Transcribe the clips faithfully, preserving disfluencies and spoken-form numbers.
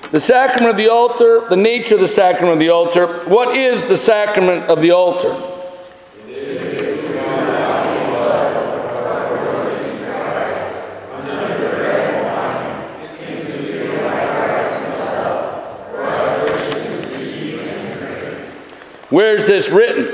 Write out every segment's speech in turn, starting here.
The sacrament of the altar, the nature of the sacrament of the altar. What is the sacrament of the altar? Where's this written?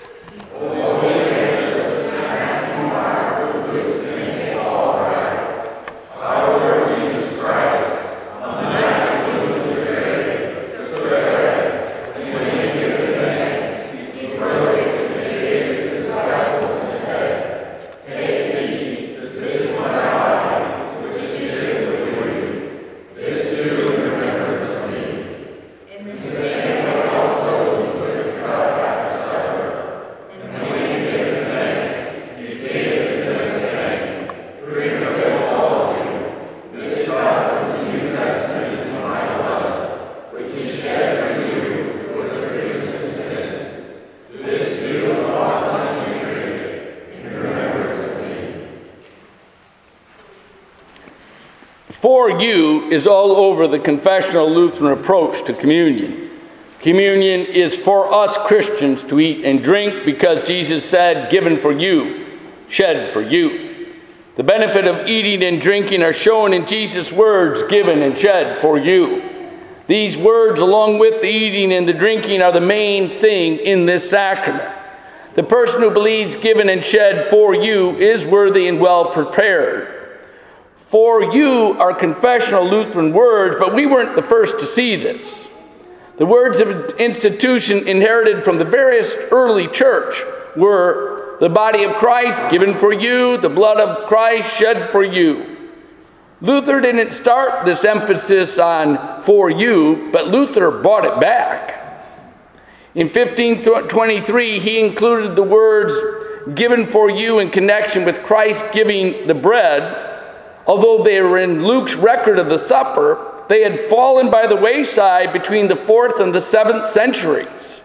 For you is all over the confessional Lutheran approach to communion. Communion is for us Christians to eat and drink because Jesus said, given for you, shed for you. The benefit of eating and drinking are shown in Jesus' words, given and shed for you. These words, along with the eating and the drinking, are the main thing in this sacrament. The person who believes given and shed for you is worthy and well prepared. For you are confessional Lutheran words, but we weren't the first to see this. The words of institution inherited from the various early church were the body of Christ given for you, the blood of Christ shed for you. Luther didn't start this emphasis on for you, but Luther brought it back. In fifteen twenty-three, he included the words given for you in connection with Christ giving the bread. Although they were in Luke's record of the supper, they had fallen by the wayside between the fourth and the seventh centuries.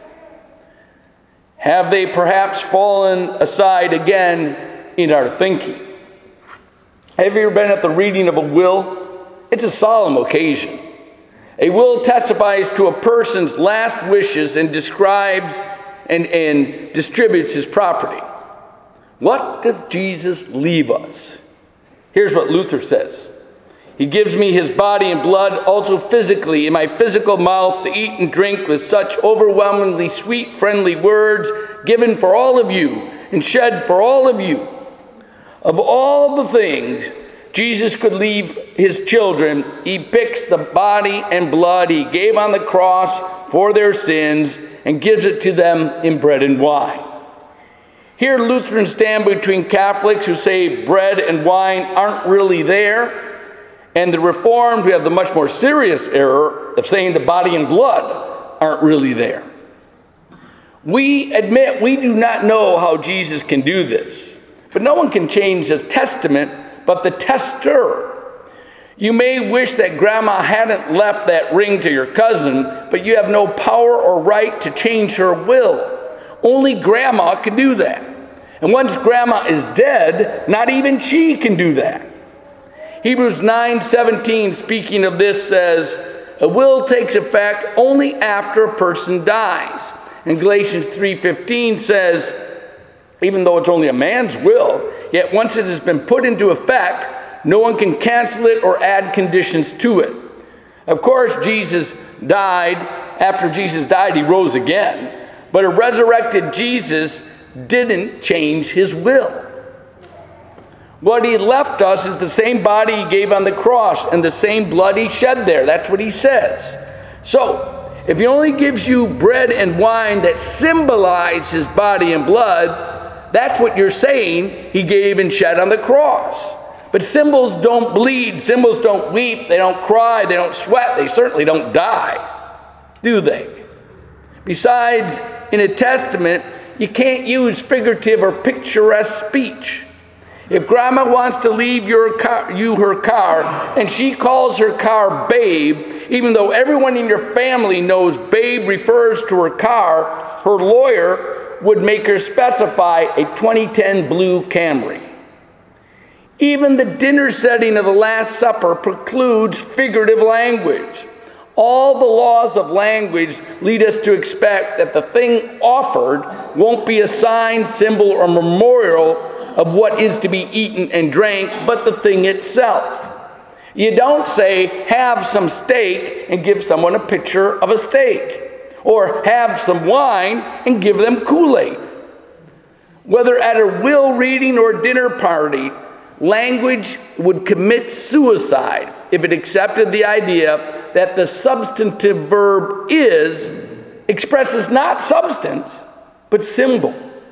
Have they perhaps fallen aside again in our thinking? Have you ever been at the reading of a will? It's a solemn occasion. A will testifies to a person's last wishes and describes and, and distributes his property. What does Jesus leave us? Here's what Luther says. He gives me his body and blood, also physically, in my physical mouth, to eat and drink with such overwhelmingly sweet, friendly words, given for all of you and shed for all of you. Of all the things Jesus could leave his children, he picks the body and blood he gave on the cross for their sins and gives it to them in bread and wine. Here, Lutherans stand between Catholics who say bread and wine aren't really there, and the Reformed who have the much more serious error of saying the body and blood aren't really there. We admit we do not know how Jesus can do this, but no one can change the testament but the tester. You may wish that Grandma hadn't left that ring to your cousin, but you have no power or right to change her will. Only Grandma can do that. And once Grandma is dead, not even she can do that. Hebrews nine seventeen, speaking of this, says, a will takes effect only after a person dies. And Galatians three fifteen says, even though it's only a man's will, yet once it has been put into effect, no one can cancel it or add conditions to it. Of course, Jesus died. After Jesus died, he rose again. But a resurrected Jesus didn't change his will. What he left us is the same body he gave on the cross and the same blood he shed there. That's what he says. So, if he only gives you bread and wine that symbolize his body and blood, that's what you're saying he gave and shed on the cross. But symbols don't bleed, symbols don't weep, they don't cry, they don't sweat, they certainly don't die, do they? Besides, in a testament, you can't use figurative or picturesque speech. If Grandma wants to leave your car, you her car, and she calls her car Babe, even though everyone in your family knows Babe refers to her car, her lawyer would make her specify a twenty ten blue Camry. Even the dinner setting of the Last Supper precludes figurative language. All the laws of language lead us to expect that the thing offered won't be a sign, symbol, or memorial of what is to be eaten and drank, but the thing itself. You don't say, have some steak and give someone a picture of a steak, or have some wine and give them Kool-Aid. Whether at a will reading or dinner party, language would commit suicide if it accepted the idea that the substantive verb is expresses not substance, but symbol.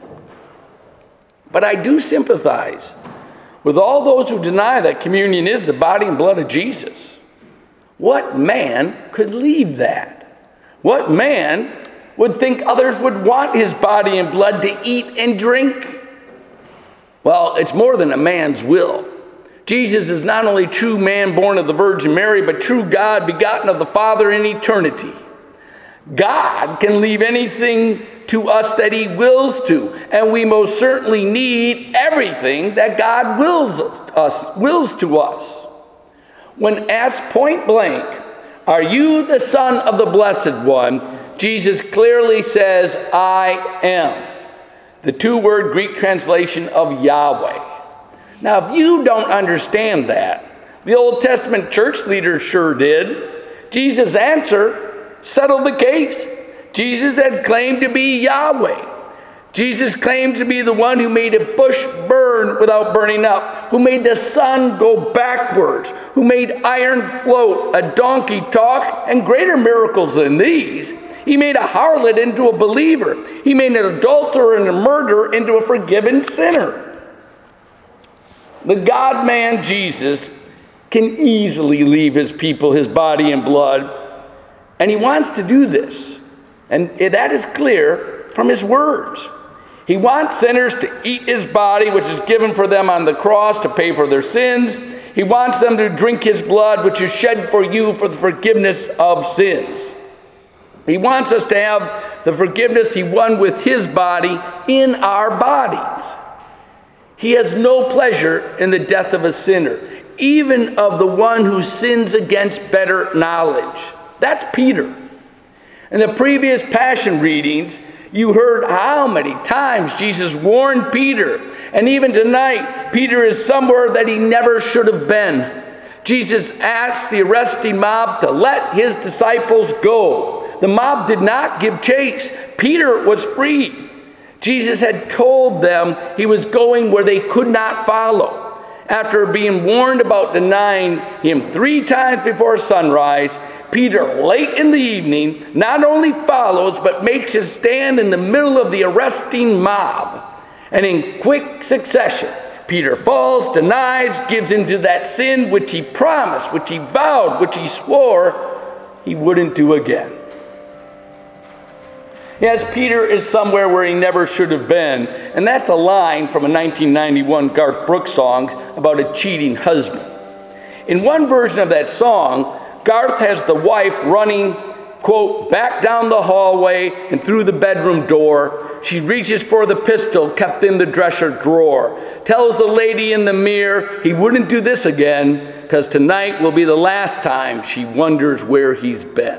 But I do sympathize with all those who deny that communion is the body and blood of Jesus. What man could leave that? What man would think others would want his body and blood to eat and drink? Well, it's more than a man's will. Jesus is not only true man born of the Virgin Mary, but true God begotten of the Father in eternity. God can leave anything to us that he wills to, and we most certainly need everything that God wills us, wills to us. When asked point blank, "Are you the Son of the Blessed One?" Jesus clearly says, "I am." The two-word Greek translation of Yahweh. Now, if you don't understand that, the Old Testament church leaders sure did. Jesus' answer settled the case. Jesus had claimed to be Yahweh. Jesus claimed to be the one who made a bush burn without burning up, who made the sun go backwards, who made iron float, a donkey talk, and greater miracles than these. He made a harlot into a believer. He made an adulterer and a murderer into a forgiven sinner. The God-man Jesus can easily leave his people, his body and blood, and he wants to do this. And that is clear from his words. He wants sinners to eat his body, which is given for them on the cross to pay for their sins. He wants them to drink his blood, which is shed for you for the forgiveness of sins. He wants us to have the forgiveness he won with his body in our bodies. He has no pleasure in the death of a sinner, even of the one who sins against better knowledge. That's Peter. In the previous Passion readings, you heard how many times Jesus warned Peter. And even tonight, Peter is somewhere that he never should have been. Jesus asked the arresting mob to let his disciples go. The mob did not give chase. Peter was free. Jesus had told them he was going where they could not follow. After being warned about denying him three times before sunrise, Peter, late in the evening, not only follows, but makes his stand in the middle of the arresting mob. And in quick succession, Peter falls, denies, gives into that sin which he promised, which he vowed, which he swore he wouldn't do again. Yes, Peter is somewhere where he never should have been. And that's a line from a nineteen ninety-one Garth Brooks song about a cheating husband. In one version of that song, Garth has the wife running, quote, back down the hallway and through the bedroom door. She reaches for the pistol kept in the dresser drawer. Tells the lady in the mirror he wouldn't do this again, because tonight will be the last time she wonders where he's been.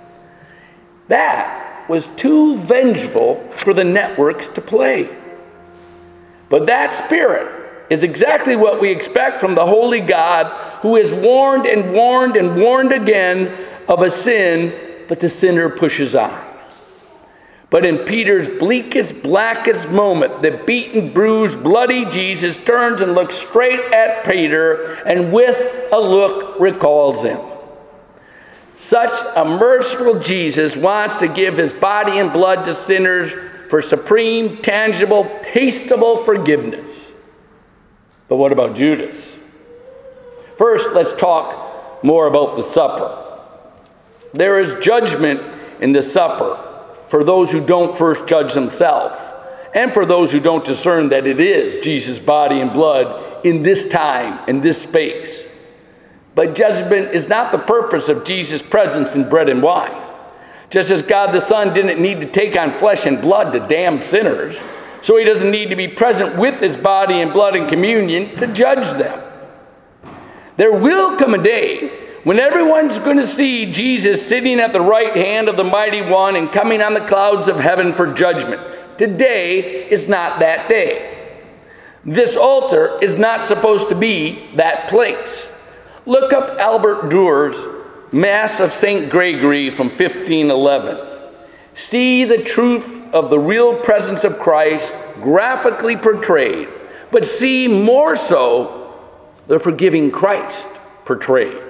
That was too vengeful for the networks to play. But that spirit is exactly what we expect from the holy God, who has warned and warned and warned again of a sin, but the sinner pushes on. But in Peter's bleakest, blackest moment, the beaten, bruised, bloody Jesus turns and looks straight at Peter, and with a look recalls him. Such a merciful Jesus wants to give his body and blood to sinners for supreme, tangible, tasteable forgiveness. But what about Judas? First, let's talk more about the supper. There is judgment in the supper for those who don't first judge themselves, and for those who don't discern that it is Jesus' body and blood in this time, in this space. But judgment is not the purpose of Jesus' presence in bread and wine. Just as God the Son didn't need to take on flesh and blood to damn sinners, so he doesn't need to be present with his body and blood in communion to judge them. There will come a day when everyone's going to see Jesus sitting at the right hand of the Mighty One and coming on the clouds of heaven for judgment. Today is not that day. This altar is not supposed to be that place. Look up Albert Durer's Mass of Saint Gregory from fifteen eleven. See the truth of the real presence of Christ graphically portrayed, but see more so the forgiving Christ portrayed.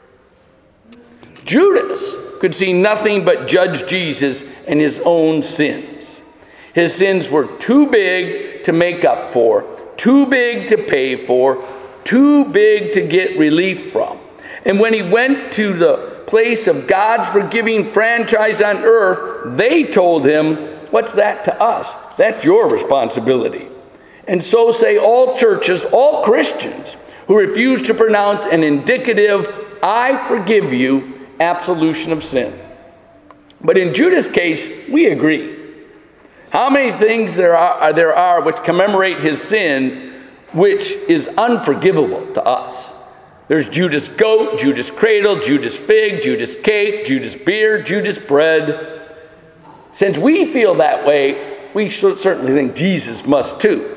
Judas could see nothing but judge Jesus and his own sins. His sins were too big to make up for, too big to pay for, too big to get relief from. And when he went to the place of God's forgiving franchise on earth, they told him, "What's that to us? That's your responsibility." And so say all churches, all Christians who refuse to pronounce an indicative, "I forgive you," absolution of sin. But in Judas' case, we agree. How many things there are, there are which commemorate his sin, which is unforgivable to us? There's Judas goat, Judas cradle, Judas fig, Judas cake, Judas beer, Judas bread. Since we feel that way, we should certainly think Jesus must too.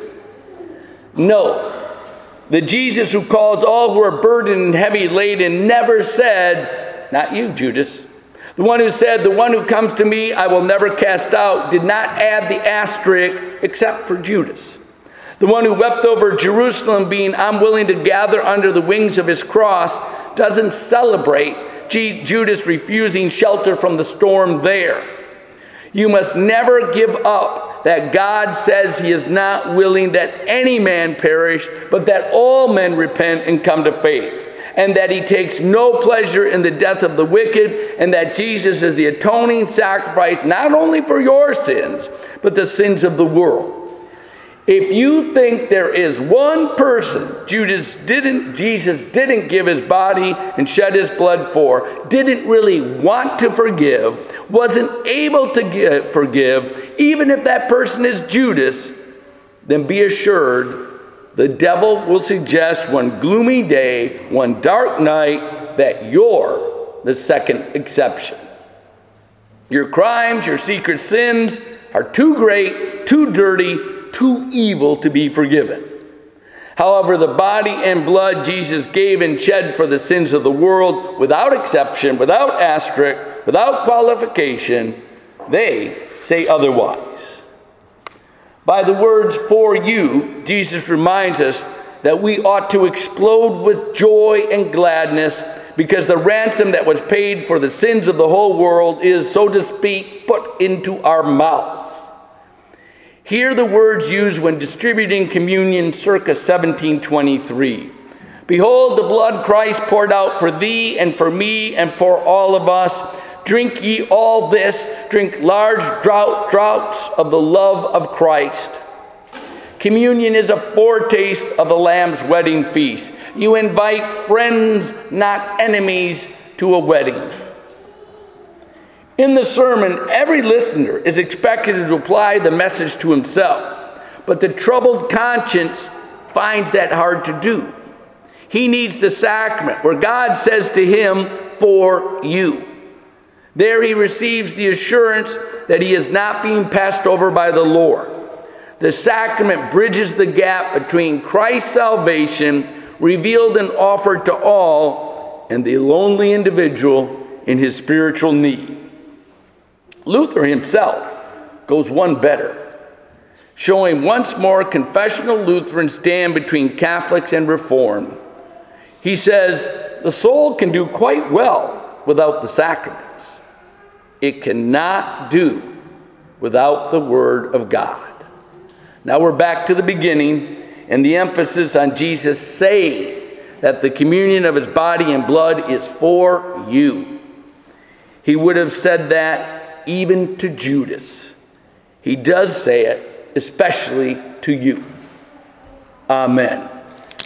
No, the Jesus who calls all who are burdened and heavy laden never said, "Not you, Judas." The one who said, "The one who comes to me I will never cast out," did not add the asterisk except for Judas. The one who wept over Jerusalem being unwilling to gather under the wings of his cross doesn't celebrate G- Judas refusing shelter from the storm there. You must never give up that God says he is not willing that any man perish, but that all men repent and come to faith, and that he takes no pleasure in the death of the wicked, and that Jesus is the atoning sacrifice not only for your sins, but the sins of the world. If you think there is one person Judas didn't, Jesus didn't give his body and shed his blood for, didn't really want to forgive, wasn't able to give, forgive, even if that person is Judas, then be assured the devil will suggest one gloomy day, one dark night, that you're the second exception. Your crimes, your secret sins are too great, too dirty, too evil to be forgiven. However, the body and blood Jesus gave and shed for the sins of the world, without exception, without asterisk, without qualification, they say otherwise. By the words "for you," Jesus reminds us that we ought to explode with joy and gladness, because the ransom that was paid for the sins of the whole world is, so to speak, put into our mouths. Hear the words used when distributing communion circa seventeen twenty-three. "Behold the blood Christ poured out for thee and for me and for all of us. Drink ye all this, drink large draught, draughts of the love of Christ." Communion is a foretaste of the Lamb's wedding feast. You invite friends, not enemies, to a wedding. In the sermon, every listener is expected to apply the message to himself, but the troubled conscience finds that hard to do. He needs the sacrament where God says to him, "For you." There he receives the assurance that he is not being passed over by the Lord. The sacrament bridges the gap between Christ's salvation, revealed and offered to all, and the lonely individual in his spiritual need. Luther himself goes one better, showing once more confessional Lutherans stand between Catholics and Reformed. He says, the soul can do quite well without the sacraments. It cannot do without the Word of God. Now we're back to the beginning, and the emphasis on Jesus saying that the communion of his body and blood is for you. He would have said that even to Judas. He does say it, especially to you. Amen.